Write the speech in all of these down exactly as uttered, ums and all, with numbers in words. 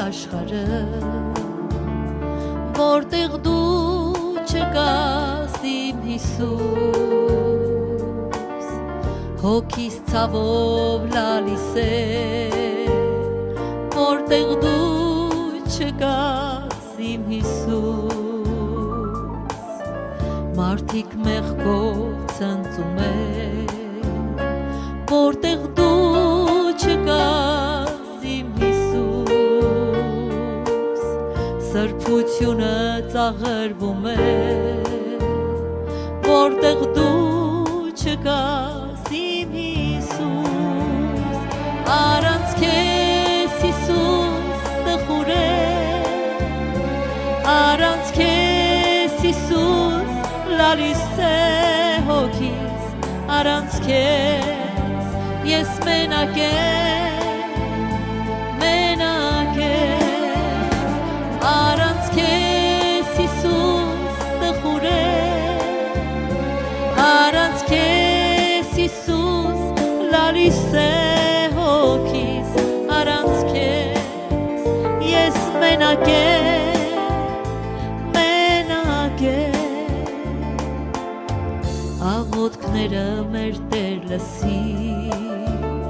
աշխարհը որտեղ դու չկաս իմ Հիսուս հոգիս ցավով լալիս է որտեղ դու չկաս իմ Հիսուս մարդիկ մեղքով ցնծում են որտեղ դու չկաս իմ Հիսուս սրբությունը ծաղրվում է որտեղ դու չկաս իմ Հիսուս առանց քեզ Հիսուս տխուր է առանց քեզ Հիսուս լալիս է հոգիս առանց քեզ ես մենակ եմ մենակ եմ առանց քեզ Հիսուս տխուր է առանց քեզ Հիսուս լալիս է հոգիս առանց քեզ ես մենակ եմ մենակ եմ աղոթքները մեր Տեր լսիր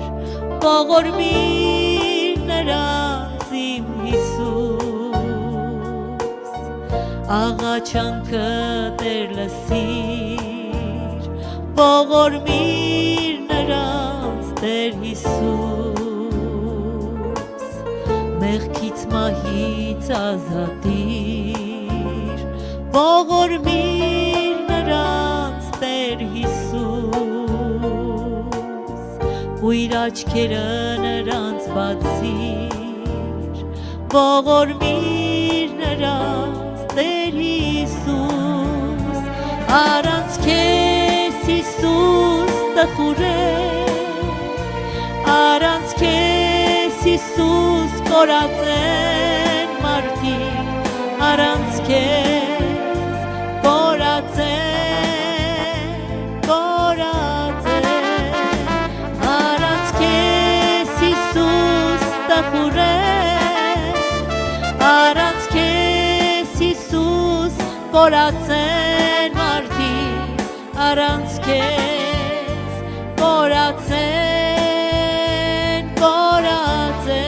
ողորմիր նրանց իմ Հիսուս աղաչանքը Տեր լսիր ողորմիր նրանց Տեր Հիսուս մեղքից մահից ազատիր ողորմիր նրանց Տեր Հիսուս ուիր աչքերը նրանց բացիր ողորմիր նրանց Տեր Հիսուս առանց քեզ Հիսուս տխուր է առանց քեզ Հիսուս կորած են մարդիկ առանց քեզ կորած են կորած են առանց քեզ Հիսուս տխուր է առանց քեզ Հիսուս կորած են մարդիկ առանց քեզ կորած են կորած են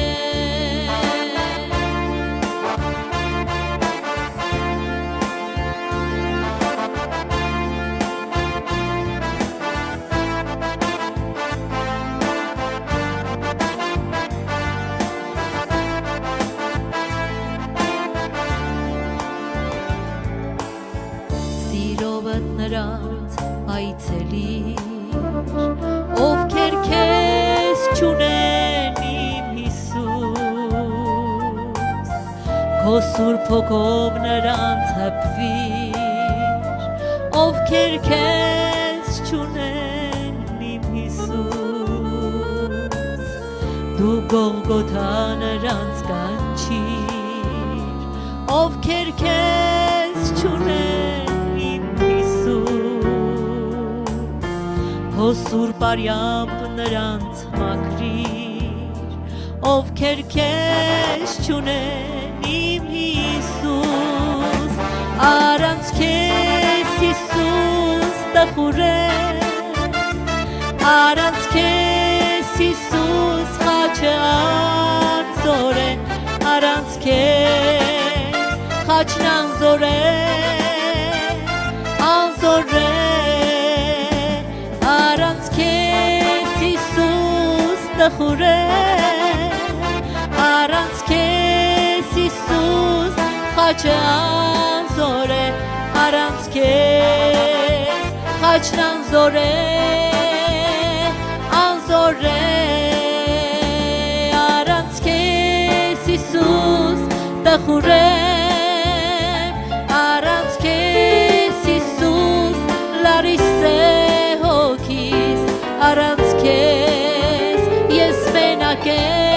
սիրովդ նրանց այցելիր ովքեր քեզ չունեն իմ Հիսուս քո սուրբ հոգով նրանց հպվիր ովքեր քեզ չունեն իմ Հիսուս դու Գողգոթա նրանց կանչիր ովքեր քեզ չունեն քո սուրբ արյամբ նրանց մաքրիր ովքեր քեզ չունեն իմ Հիսուս առանց քեզ Հիսուս տխուր է առանց քեզ Հիսուս խաչը անզոր է առանց քեզ խաչն անզոր է անզոր է առանց քեզ Հիսուս տխուր է առանց քեզ Հիսուս խաչը անզոր է առանց քեզ խաչն անզոր է անզոր է առանց քեզ Հիսուս տխուր է առանց քեզ Հիսուս լալիս է հոգիս առանց քեզ ես մենակ եմ